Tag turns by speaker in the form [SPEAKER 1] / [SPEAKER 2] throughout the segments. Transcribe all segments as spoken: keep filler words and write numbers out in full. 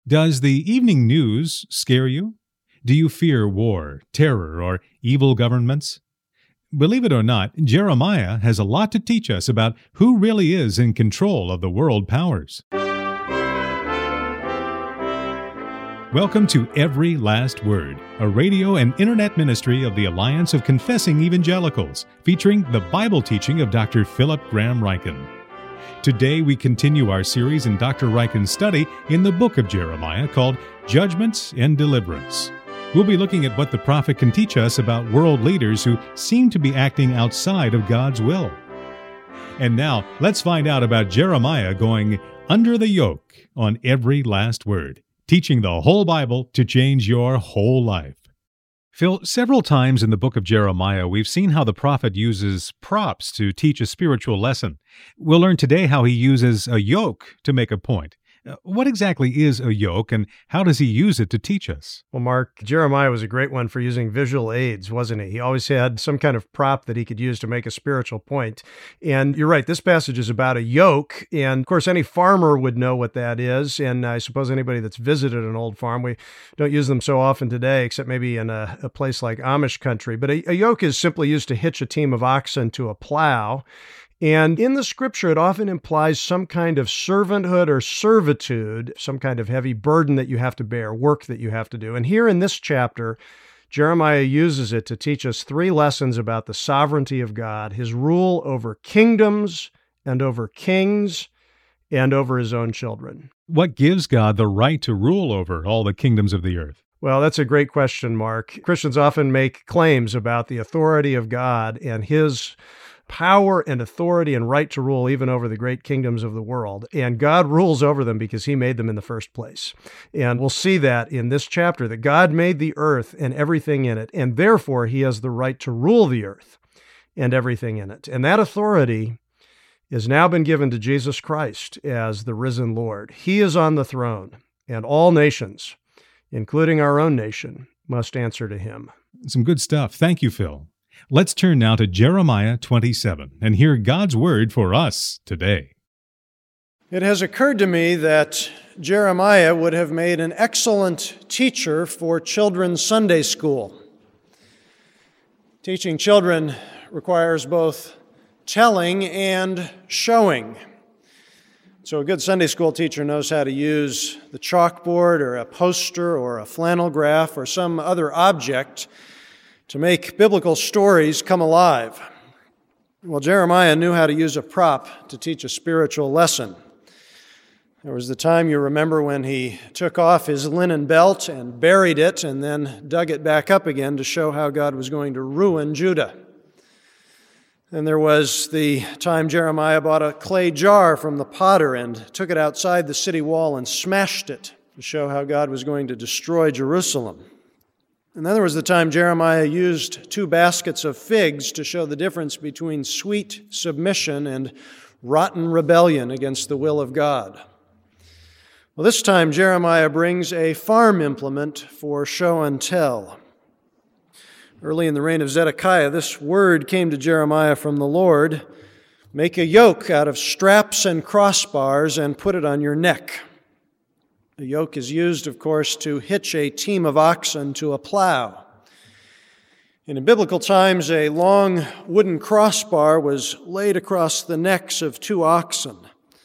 [SPEAKER 1] Does the evening news scare you? Do you fear war, terror, or evil governments? Believe it or not, Jeremiah has a lot to teach us about who really is in control of the world powers. Welcome to Every Last Word, a radio and internet ministry of the Alliance of Confessing Evangelicals, featuring the Bible teaching of Doctor Philip Graham Ryken. Today we continue our series in Doctor Ryken's study in the book of Jeremiah called Judgments and Deliverance. We'll be looking at what the prophet can teach us about world leaders who seem to be acting outside of God's will. And now, let's find out about Jeremiah going under the yoke on Every Last Word, teaching the whole Bible to change your whole life. Phil, several times in the book of Jeremiah, we've seen how the prophet uses props to teach a spiritual lesson. We'll learn today how he uses a yoke to make a point. What exactly is a yoke, and how does he use it to teach us?
[SPEAKER 2] Well, Mark, Jeremiah was a great one for using visual aids, wasn't he? He always had some kind of prop that he could use to make a spiritual point. And you're right, this passage is about a yoke. And of course, any farmer would know what that is. And I suppose anybody that's visited an old farm, we don't use them so often today, except maybe in a, a place like Amish country. But a, a yoke is simply used to hitch a team of oxen to a plow. And in the scripture, it often implies some kind of servanthood or servitude, some kind of heavy burden that you have to bear, work that you have to do. And here in this chapter, Jeremiah uses it to teach us three lessons about the sovereignty of God, his rule over kingdoms and over kings and over his own children.
[SPEAKER 1] What gives God the right to rule over all the kingdoms of the earth?
[SPEAKER 2] Well, that's a great question, Mark. Christians often make claims about the authority of God and his power and authority and right to rule even over the great kingdoms of the world. And God rules over them because he made them in the first place. And we'll see that in this chapter, that God made the earth and everything in it, and therefore he has the right to rule the earth and everything in it. And that authority has now been given to Jesus Christ as the risen Lord. He is on the throne, and all nations, including our own nation, must answer to him.
[SPEAKER 1] Some good stuff. Thank you, Phil. Let's turn now to Jeremiah twenty-seven and hear God's word for us today.
[SPEAKER 2] It has occurred to me that Jeremiah would have made an excellent teacher for children's Sunday school. Teaching children requires both telling and showing. So a good Sunday school teacher knows how to use the chalkboard or a poster or a flannel graph or some other object to make biblical stories come alive. Well, Jeremiah knew how to use a prop to teach a spiritual lesson. There was the time, you remember, when he took off his linen belt and buried it and then dug it back up again to show how God was going to ruin Judah. And there was the time Jeremiah bought a clay jar from the potter and took it outside the city wall and smashed it to show how God was going to destroy Jerusalem. And then there was the time Jeremiah used two baskets of figs to show the difference between sweet submission and rotten rebellion against the will of God. Well, this time Jeremiah brings a farm implement for show and tell. Early in the reign of Zedekiah, this word came to Jeremiah from the Lord: make a yoke out of straps and crossbars and put it on your neck. A yoke is used, of course, to hitch a team of oxen to a plow. And in biblical times, a long wooden crossbar was laid across the necks of two oxen.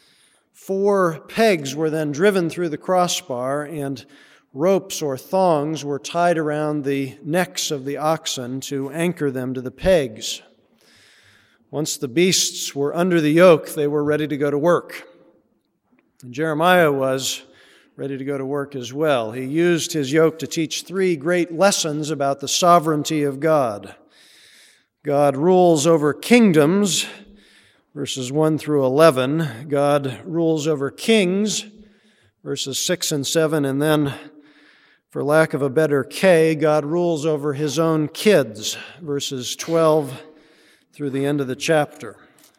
[SPEAKER 2] Four pegs were then driven through the crossbar, and ropes or thongs were tied around the necks of the oxen to anchor them to the pegs. Once the beasts were under the yoke, they were ready to go to work. And Jeremiah was ready to go to work as well. He used his yoke to teach three great lessons about the sovereignty of God. God rules over kingdoms, verses one through eleven. God rules over kings, verses six and seven. And then, for lack of a better K, God rules over his own kids, verses twelve through the end of the chapter.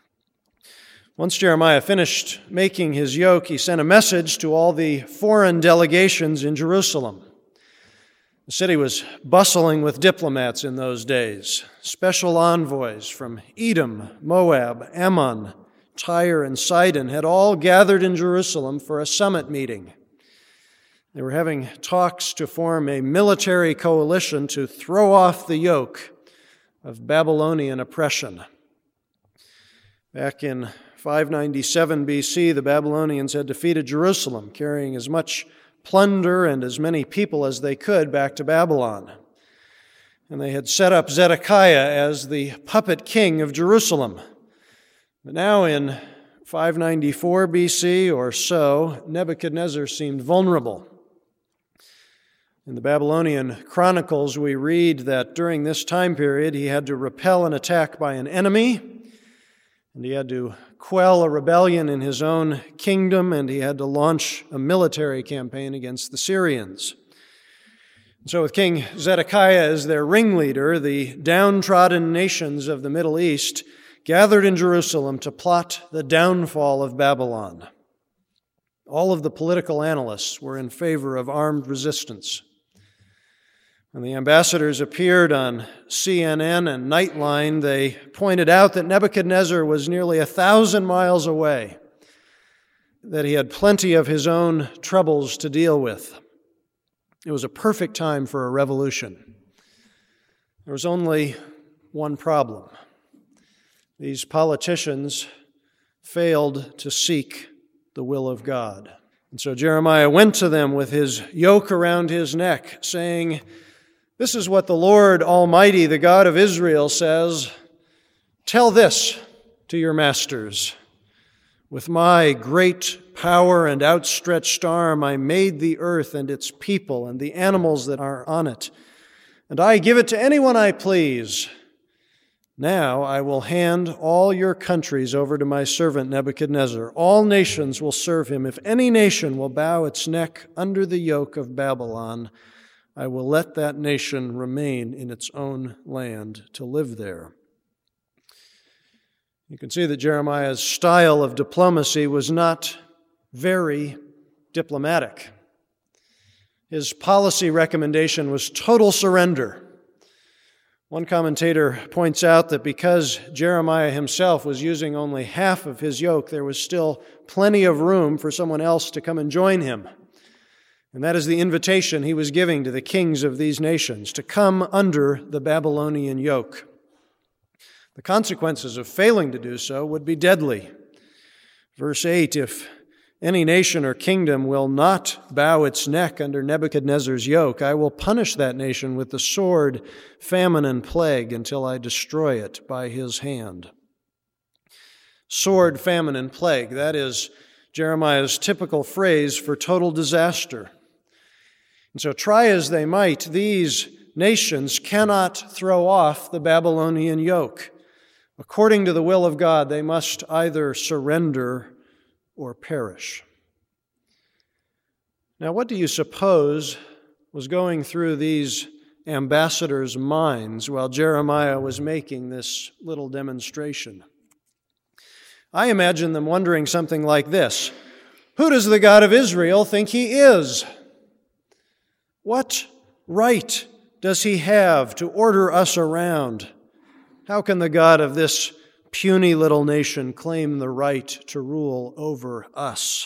[SPEAKER 2] Once Jeremiah finished making his yoke, he sent a message to all the foreign delegations in Jerusalem. The city was bustling with diplomats in those days, special envoys from Edom, Moab, Ammon, Tyre, and Sidon had all gathered in Jerusalem for a summit meeting. They were having talks to form a military coalition to throw off the yoke of Babylonian oppression. Back in five ninety-seven B C, the Babylonians had defeated Jerusalem, carrying as much plunder and as many people as they could back to Babylon. And they had set up Zedekiah as the puppet king of Jerusalem. But now in five ninety-four B C or so, Nebuchadnezzar seemed vulnerable. In the Babylonian Chronicles, we read that during this time period, he had to repel an attack by an enemy, and he had to quell a rebellion in his own kingdom, and he had to launch a military campaign against the Syrians. So with King Zedekiah as their ringleader, the downtrodden nations of the Middle East gathered in Jerusalem to plot the downfall of Babylon. All of the political analysts were in favor of armed resistance. When the ambassadors appeared on C N N and Nightline, they pointed out that Nebuchadnezzar was nearly a thousand miles away, that he had plenty of his own troubles to deal with. It was a perfect time for a revolution. There was only one problem. These politicians failed to seek the will of God. And so Jeremiah went to them with his yoke around his neck, saying, "This is what the Lord Almighty, the God of Israel, says. Tell this to your masters. With my great power and outstretched arm, I made the earth and its people and the animals that are on it, and I give it to anyone I please. Now I will hand all your countries over to my servant Nebuchadnezzar. All nations will serve him. If any nation will bow its neck under the yoke of Babylon, I will let that nation remain in its own land to live there." You can see that Jeremiah's style of diplomacy was not very diplomatic. His policy recommendation was total surrender. One commentator points out that because Jeremiah himself was using only half of his yoke, there was still plenty of room for someone else to come and join him. And that is the invitation he was giving to the kings of these nations, to come under the Babylonian yoke. The consequences of failing to do so would be deadly. Verse eight, "If any nation or kingdom will not bow its neck under Nebuchadnezzar's yoke, I will punish that nation with the sword, famine, and plague until I destroy it by his hand." Sword, famine, and plague, that is Jeremiah's typical phrase for total disaster. And so try as they might, these nations cannot throw off the Babylonian yoke. According to the will of God, they must either surrender or perish. Now, what do you suppose was going through these ambassadors' minds while Jeremiah was making this little demonstration? I imagine them wondering something like this: who does the God of Israel think he is? What right does he have to order us around? How can the God of this puny little nation claim the right to rule over us?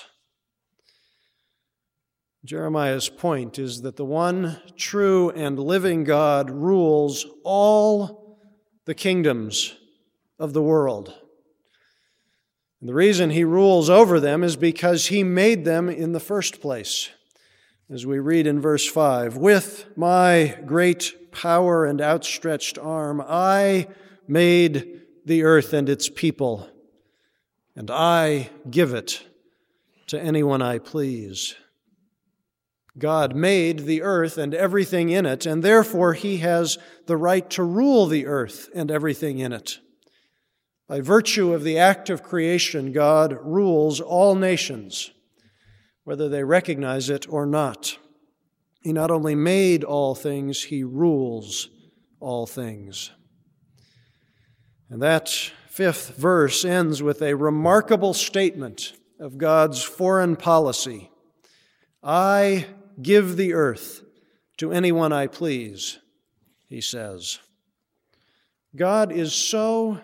[SPEAKER 2] Jeremiah's point is that the one true and living God rules all the kingdoms of the world. And the reason he rules over them is because he made them in the first place. As we read in verse five, "With my great power and outstretched arm, I made the earth and its people, and I give it to anyone I please." God made the earth and everything in it, and therefore he has the right to rule the earth and everything in it. By virtue of the act of creation, God rules all nations, whether they recognize it or not. He not only made all things, he rules all things. And that fifth verse ends with a remarkable statement of God's foreign policy. "I give the earth to anyone I please," he says. God is so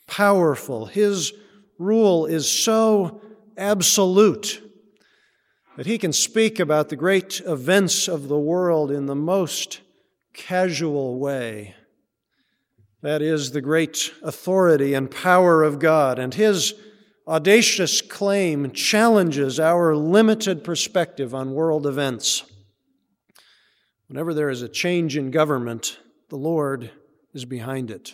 [SPEAKER 2] powerful, his rule is so absolute, that he can speak about the great events of the world in the most casual way. That is the great authority and power of God, and his audacious claim challenges our limited perspective on world events. Whenever there is a change in government, the Lord is behind it.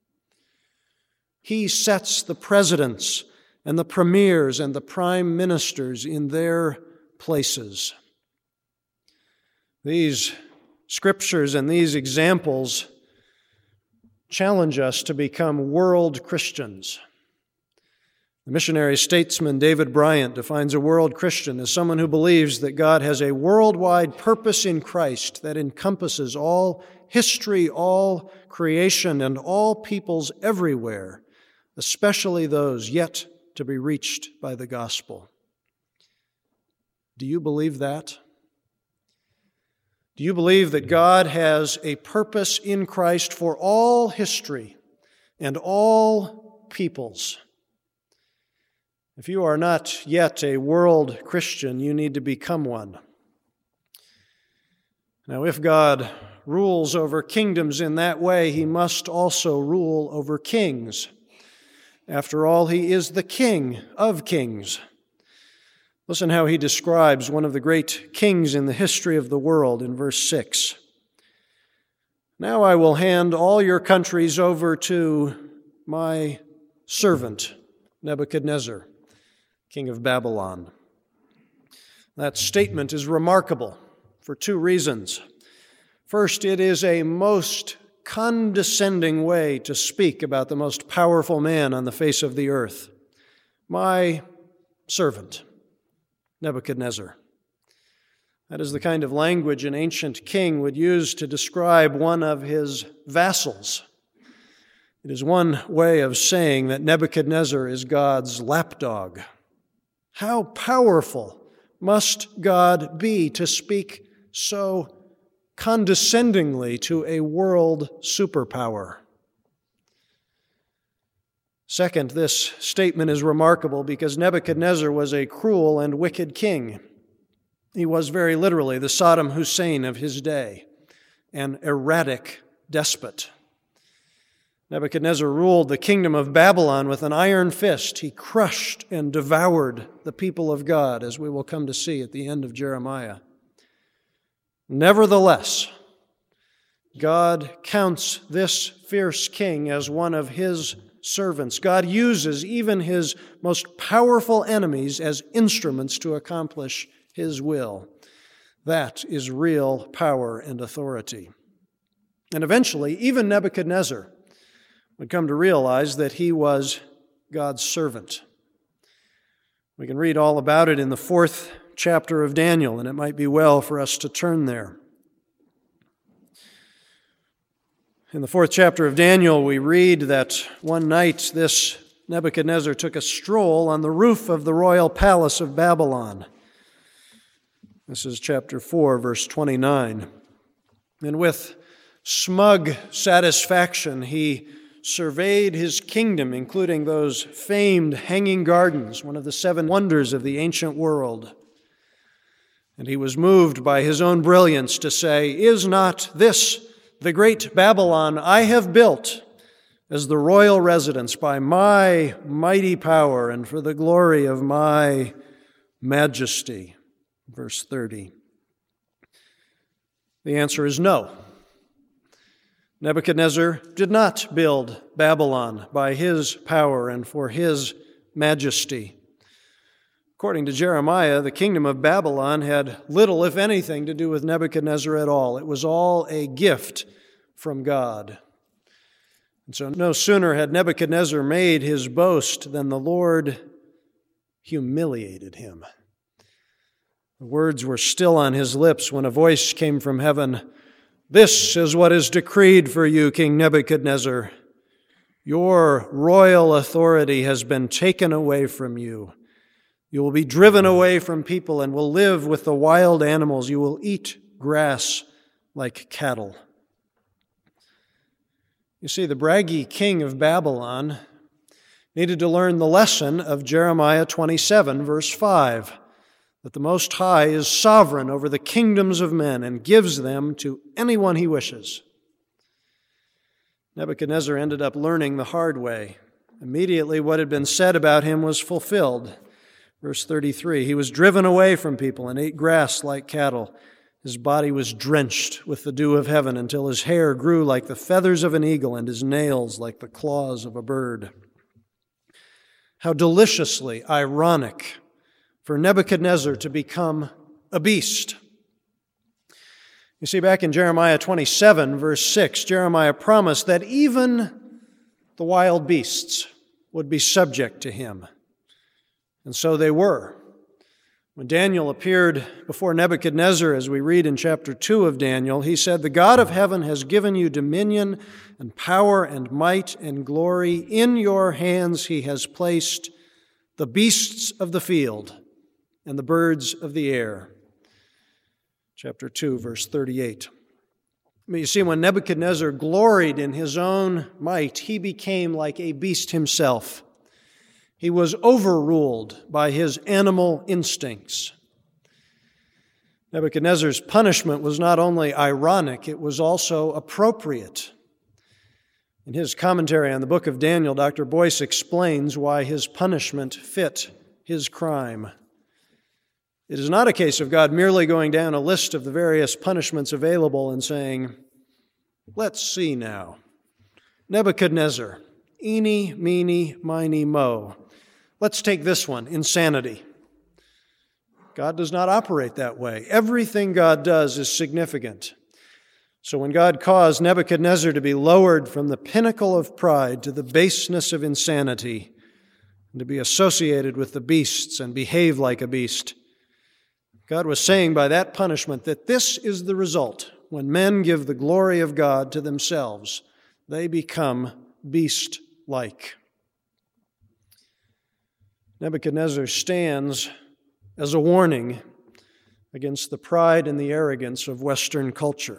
[SPEAKER 2] He sets the presidents and the premiers and the prime ministers in their places. These scriptures and these examples challenge us to become world Christians. The missionary statesman David Bryant defines a world Christian as someone who believes that God has a worldwide purpose in Christ that encompasses all history, all creation, and all peoples everywhere, especially those yet to be reached by the gospel. Do you believe that? Do you believe that God has a purpose in Christ for all history and all peoples? If you are not yet a world Christian, you need to become one. Now, if God rules over kingdoms in that way, he must also rule over kings. After all, he is the King of kings. Listen how he describes one of the great kings in the history of the world in verse six. Now I will hand all your countries over to my servant, Nebuchadnezzar, king of Babylon. That statement is remarkable for two reasons. First, it is a most condescending way to speak about the most powerful man on the face of the earth. My servant, Nebuchadnezzar. That is the kind of language an ancient king would use to describe one of his vassals. It is one way of saying that Nebuchadnezzar is God's lapdog. How powerful must God be to speak so condescendingly to a world superpower? Second, this statement is remarkable because Nebuchadnezzar was a cruel and wicked king. He was very literally the Saddam Hussein of his day, an erratic despot. Nebuchadnezzar ruled the kingdom of Babylon with an iron fist. He crushed and devoured the people of God, as we will come to see at the end of Jeremiah. Nevertheless, God counts this fierce king as one of his servants. God uses even his most powerful enemies as instruments to accomplish his will. That is real power and authority. And eventually, even Nebuchadnezzar would come to realize that he was God's servant. We can read all about it in the fourth chapter of Daniel, and it might be well for us to turn there. In the fourth chapter of Daniel, we read that one night this Nebuchadnezzar took a stroll on the roof of the royal palace of Babylon. This is chapter four, verse twenty-nine. And with smug satisfaction, he surveyed his kingdom, including those famed hanging gardens, one of the seven wonders of the ancient world. And he was moved by his own brilliance to say, "Is not this the great Babylon I have built as the royal residence by my mighty power and for the glory of my majesty?" Verse thirty. The answer is no. Nebuchadnezzar did not build Babylon by his power and for his majesty. According to Jeremiah, the kingdom of Babylon had little, if anything, to do with Nebuchadnezzar at all. It was all a gift from God. And so no sooner had Nebuchadnezzar made his boast than the Lord humiliated him. The words were still on his lips when a voice came from heaven. "This is what is decreed for you, King Nebuchadnezzar. Your royal authority has been taken away from you. You will be driven away from people and will live with the wild animals. You will eat grass like cattle." You see, the braggy king of Babylon needed to learn the lesson of Jeremiah twenty-seven, verse five. that the Most High is sovereign over the kingdoms of men and gives them to anyone he wishes. Nebuchadnezzar ended up learning the hard way. Immediately what had been said about him was fulfilled. Verse thirty-three, he was driven away from people and ate grass like cattle. His body was drenched with the dew of heaven until his hair grew like the feathers of an eagle and his nails like the claws of a bird. How deliciously ironic for Nebuchadnezzar to become a beast. You see, back in Jeremiah twenty-seven, verse six, Jeremiah promised that even the wild beasts would be subject to him. And so they were. When Daniel appeared before Nebuchadnezzar, as we read in chapter two of Daniel, he said, "The God of heaven has given you dominion and power and might and glory. In your hands he has placed the beasts of the field and the birds of the air." Chapter two, verse thirty-eight. But you see, when Nebuchadnezzar gloried in his own might, he became like a beast himself. He was overruled by his animal instincts. Nebuchadnezzar's punishment was not only ironic, it was also appropriate. In his commentary on the book of Daniel, Doctor Boyce explains why his punishment fit his crime. It is not a case of God merely going down a list of the various punishments available and saying, "Let's see now. Nebuchadnezzar, eeny, meeny, miny, mo. Let's take this one, insanity." God does not operate that way. Everything God does is significant. So when God caused Nebuchadnezzar to be lowered from the pinnacle of pride to the baseness of insanity, and to be associated with the beasts and behave like a beast, God was saying by that punishment that this is the result. When men give the glory of God to themselves, they become beast-like. Nebuchadnezzar stands as a warning against the pride and the arrogance of Western culture.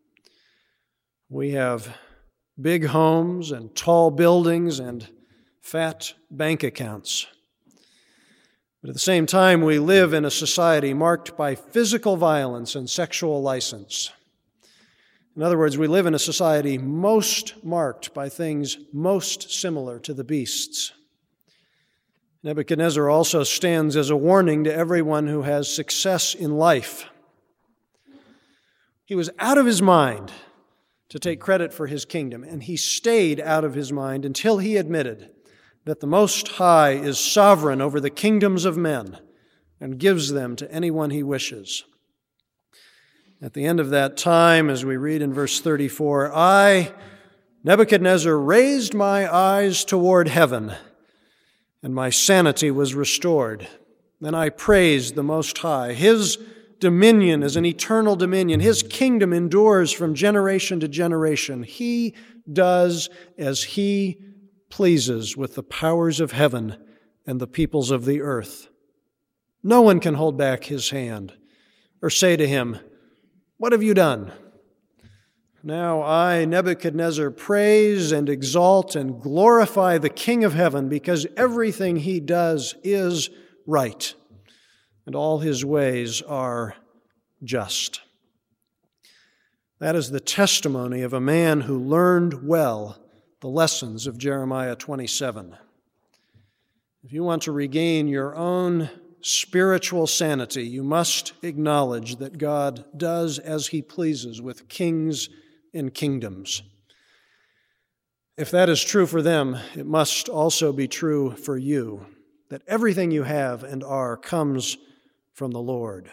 [SPEAKER 2] We have big homes and tall buildings and fat bank accounts. But at the same time, we live in a society marked by physical violence and sexual license. In other words, we live in a society most marked by things most similar to the beasts. Nebuchadnezzar also stands as a warning to everyone who has success in life. He was out of his mind to take credit for his kingdom, and he stayed out of his mind until he admitted that the Most High is sovereign over the kingdoms of men and gives them to anyone he wishes. At the end of that time, as we read in verse thirty-four, I, Nebuchadnezzar, raised my eyes toward heaven, and my sanity was restored. Then I praised the Most High. His dominion is an eternal dominion. His kingdom endures from generation to generation. He does as he pleases with the powers of heaven and the peoples of the earth. No one can hold back his hand or say to him, "What have you done?" Now I, Nebuchadnezzar, praise and exalt and glorify the King of heaven, because everything he does is right, and all his ways are just. That is the testimony of a man who learned well the lessons of Jeremiah twenty-seven. If you want to regain your own spiritual sanity, you must acknowledge that God does as he pleases with kings and kingdoms. If that is true for them, it must also be true for you, that everything you have and are comes from the Lord.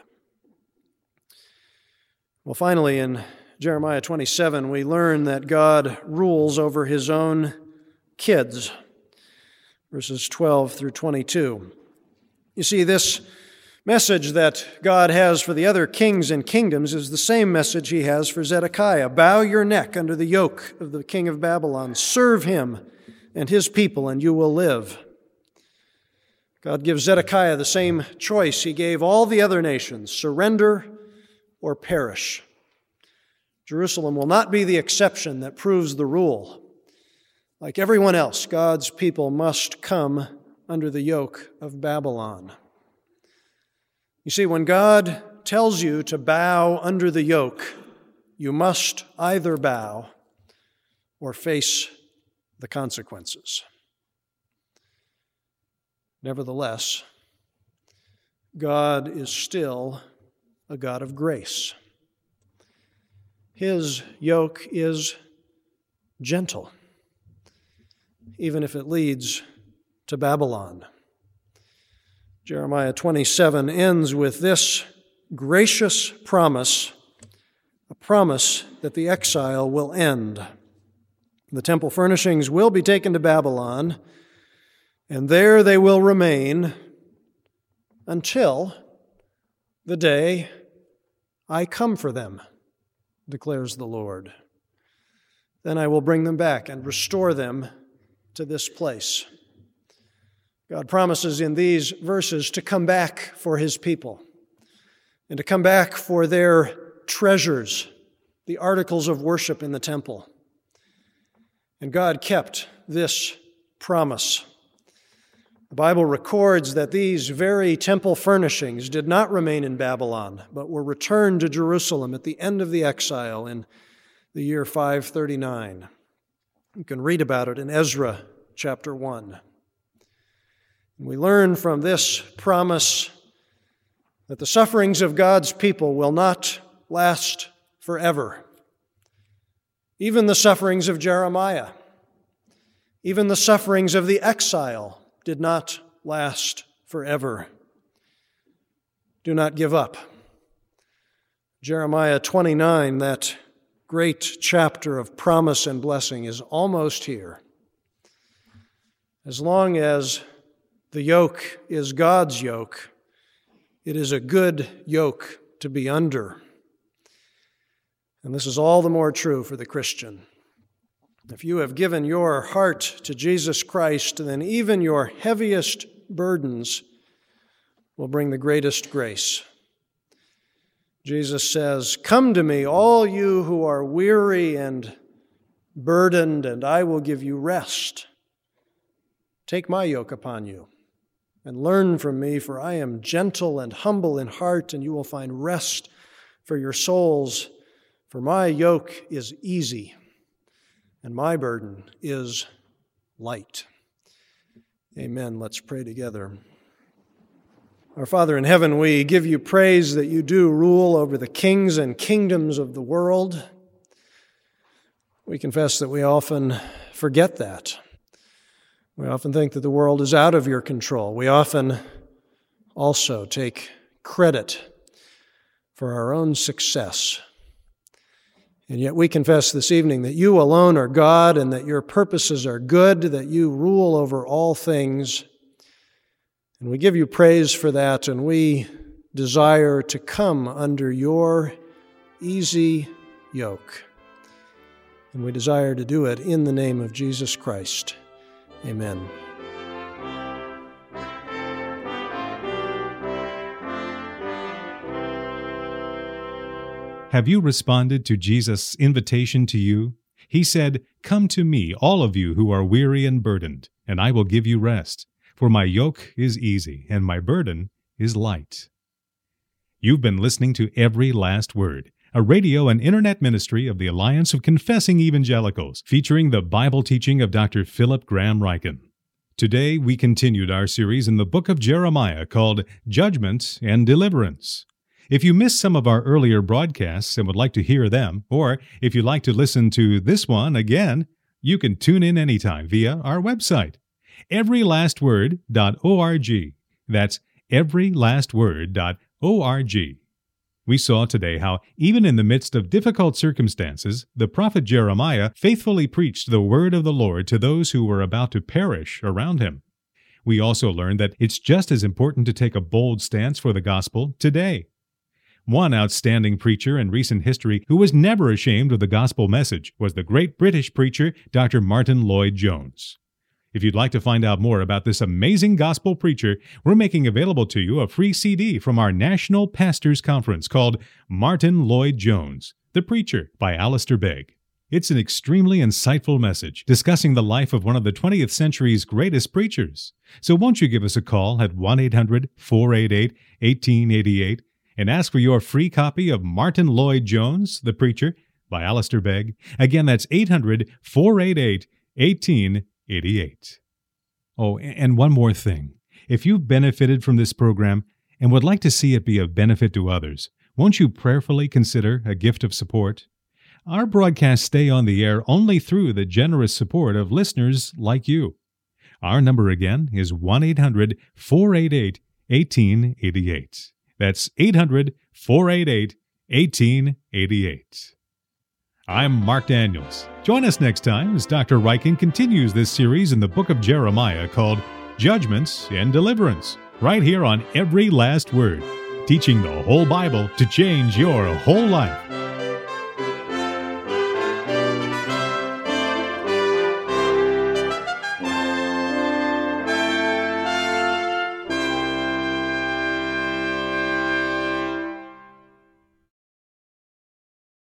[SPEAKER 2] Well, finally, in Jeremiah twenty-seven, we learn that God rules over his own kids, verses twelve through twenty-two. You see, this message that God has for the other kings and kingdoms is the same message he has for Zedekiah. Bow your neck under the yoke of the king of Babylon. Serve him and his people, and you will live. God gives Zedekiah the same choice he gave all the other nations: surrender or perish. Jerusalem will not be the exception that proves the rule. Like everyone else, God's people must come under the yoke of Babylon. You see, when God tells you to bow under the yoke, you must either bow or face the consequences. Nevertheless, God is still a God of grace. His yoke is gentle, even if it leads to Babylon. Jeremiah twenty-seven ends with this gracious promise, a promise that the exile will end. The temple furnishings will be taken to Babylon, and there they will remain until the day I come for them, declares the Lord. Then I will bring them back and restore them to this place. God promises in these verses to come back for His people and to come back for their treasures, the articles of worship in the temple. And God kept this promise. The Bible records that these very temple furnishings did not remain in Babylon, but were returned to Jerusalem at the end of the exile in the year five thirty-nine. You can read about it in Ezra chapter one. And we learn from this promise that the sufferings of God's people will not last forever. Even the sufferings of Jeremiah, even the sufferings of the exile did not last forever. Do not give up. Jeremiah twenty-nine, that great chapter of promise and blessing, is almost here. As long as the yoke is God's yoke, it is a good yoke to be under. And this is all the more true for the Christian. If you have given your heart to Jesus Christ, then even your heaviest burdens will bring the greatest grace. Jesus says, "Come to me, all you who are weary and burdened, and I will give you rest. Take my yoke upon you and learn from me, for I am gentle and humble in heart, and you will find rest for your souls. For my yoke is easy, and my burden is light." Amen. Let's pray together. Our Father in heaven, we give you praise that you do rule over the kings and kingdoms of the world. We confess that we often forget that. We often think that the world is out of your control. We often also take credit for our own success. And yet we confess this evening that you alone are God and that your purposes are good, that you rule over all things. And we give you praise for that, and we desire to come under your easy yoke. And we desire to do it in the name of Jesus Christ. Amen.
[SPEAKER 1] Have you responded to Jesus' invitation to you? He said, "Come to me, all of you who are weary and burdened, and I will give you rest. For my yoke is easy, and my burden is light." You've been listening to Every Last Word, a radio and internet ministry of the Alliance of Confessing Evangelicals, featuring the Bible teaching of Doctor Philip Graham Ryken. Today, we continued our series in the book of Jeremiah called Judgment and Deliverance. If you missed some of our earlier broadcasts and would like to hear them, or if you'd like to listen to this one again, you can tune in anytime via our website, every last word dot org. That's every last word dot org. We saw today how, even in the midst of difficult circumstances, the prophet Jeremiah faithfully preached the word of the Lord to those who were about to perish around him. We also learned that it's just as important to take a bold stance for the gospel today. One outstanding preacher in recent history who was never ashamed of the gospel message was the great British preacher, Doctor Martin Lloyd-Jones. If you'd like to find out more about this amazing gospel preacher, we're making available to you a free C D from our National Pastors Conference called Martin Lloyd-Jones, The Preacher by Alistair Begg. It's an extremely insightful message discussing the life of one of the twentieth century's greatest preachers. So won't you give us a call at one eight hundred, four eight eight, one eight eight eight and ask for your free copy of Martin Lloyd-Jones, The Preacher, by Alistair Begg. Again, that's eight hundred, four eight eight, one eight eight eight. Oh, and one more thing. If you've benefited from this program and would like to see it be of benefit to others, won't you prayerfully consider a gift of support? Our broadcasts stay on the air only through the generous support of listeners like you. Our number again is one eight hundred, four eight eight, one eight eight eight. That's eight hundred, four eight eight, one eight eight eight. I'm Mark Daniels. Join us next time as Doctor Ryken continues this series in the book of Jeremiah called Judgments and Deliverance, right here on Every Last Word, teaching the whole Bible to change your whole life.